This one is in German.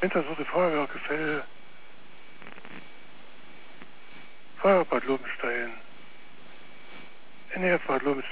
Wintershute Feuerwerke Fell, Feuerbad Lobenstein, NF Bad Lobenstein.